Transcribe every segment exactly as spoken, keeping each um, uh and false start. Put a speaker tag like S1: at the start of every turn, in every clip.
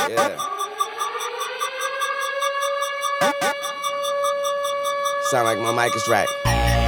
S1: Yeah. Sound like my mic is right.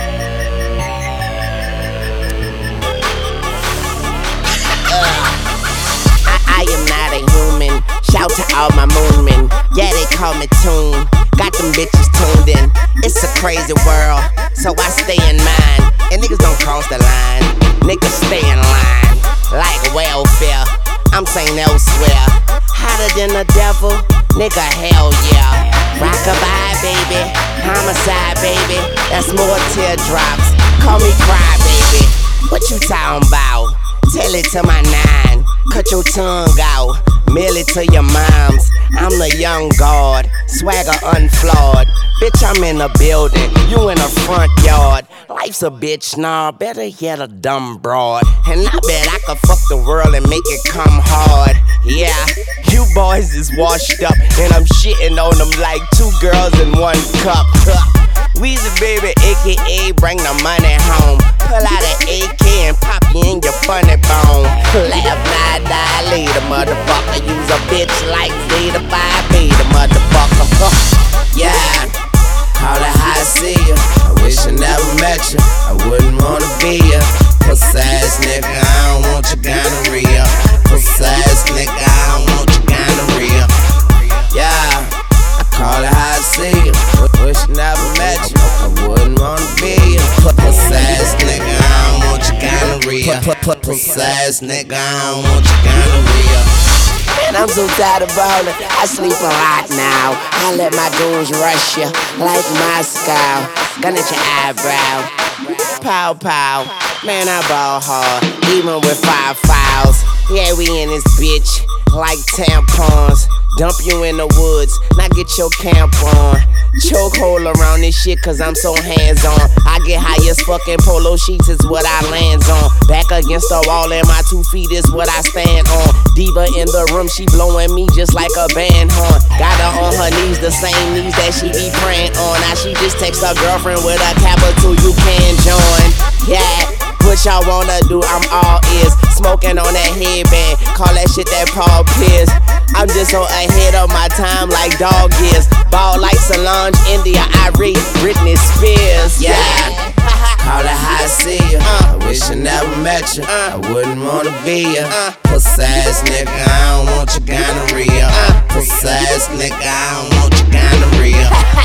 S2: I am not a human. Shout to all my moonmen. Yeah, they call me Tune. Got them bitches tuned in. It's a crazy world, so I stay in mine. And niggas don't cross the line. Niggas stay in line. Like welfare, I'm saying elsewhere. Hotter than the devil, nigga, hell yeah. Rockabye, baby. Homicide, baby. That's more teardrops. Call me cry, baby. What you talking about? Tell it to my nine. Cut your tongue out, mail it to your moms. I'm the young god, swagger unflawed. Bitch, I'm in the building, you in the front yard. Life's a bitch, nah, better yet a dumb broad. And I bet I could fuck the world and make it come hard. Yeah, you boys is washed up, and I'm shitting on them like two girls in one cup. Weezy baby, A K A bring the money home. Pull out an A K and pop you in your funny bone. Laugh, not die later, motherfucker. Use a bitch like Zeta five beta, motherfucker. Yeah, call it how I see ya. I wish I never met you. I wouldn't wanna be ya. Pussy ass nigga, I don't want your gonorrhea. Pussy ass nigga, I don't want your gonorrhea. Yeah, I call it how I see ya. Wish I never met you. I wouldn't wanna be ya. Pussy ass nigga, I don't want your gonorrhea. Pussy ass nigga, I don't want your gonorrhea. Man, I'm so tired of ballin', I sleep a lot now. I let my goons rush ya like Moscow. Gun at your eyebrow. Pow pow. Man, I ball hard, even with five fouls. Yeah, we in this bitch like tampons. Dump you in the woods, now get your camp on. Chokehold around this shit cause I'm so hands-on. I get high as fucking polo sheets is what I lands on. Back against the wall and my two feet is what I stand on. Diva in the room, she blowing me just like a band horn. Got her on her knees, the same knees that she be praying on. Now she just text her girlfriend with a capital, you can join. Yeah, what y'all wanna do, I'm all ears. Smoking on that headband, call that shit that Paul Pierce. I'm just so ahead of my time like dog is. Ball like Solange, India, Irie, Britney Spears. Yeah, call it how I see ya. I wish I never met you. I wouldn't wanna be ya. Pussy ass nigga, I don't want your gonorrhea. Pussy ass nigga, I don't want your gonorrhea.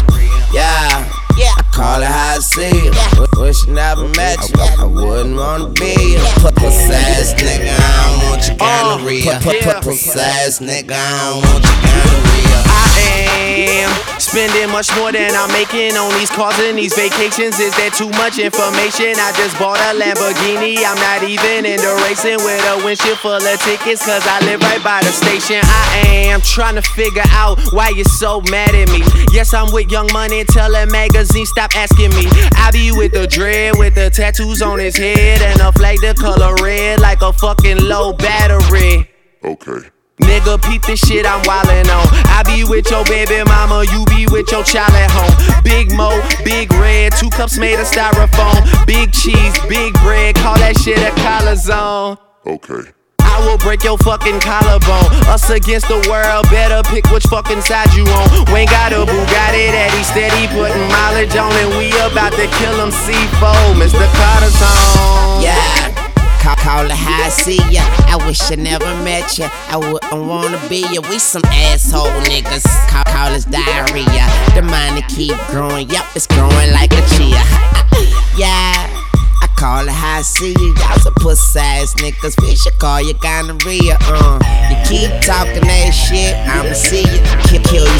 S2: Yeah, I call it how I see ya. Wish I never met you. I wouldn't wanna be ya. Pussy ass nigga, I don't want your gonorrhea. Pussy ass nigga, I don't want your gonorrhea.
S3: I am spending much more than I'm making on these cars and these vacations. Is there too much information? I just bought a Lamborghini. I'm not even into racing with a windshield full of tickets cause I live right by the station. I am trying to figure out why you're so mad at me. Yes, I'm with Young Money, tell that magazine stop asking me. I be with the dread, with the tattoos on his head and a flag the color red like a fucking low battery.
S4: Okay.
S3: Nigga, peep this shit I'm wildin' on. I be with your baby mama, you be with your child at home. Big Mo, big red, two cups made of styrofoam. Big cheese, big bread, call that shit a collar zone.
S4: Okay.
S3: I will break your fucking collarbone. Us against the world, better pick which fucking side you on. Wayne got a Bugatti that he steady putting mileage on, and we about to kill him C four, Mister Carter zone.
S2: Yeah. Call, call it how I see ya. I wish I never met ya. I wouldn't wanna be ya. We some asshole niggas. Call, call us diarrhea. The money keep growing. Yup, it's growing like a chia. Yeah, I call it how I see ya. Y'all some pussy ass niggas. We should call you gonorrhea. Uh, you keep talking that shit, I'ma see ya. Kill, kill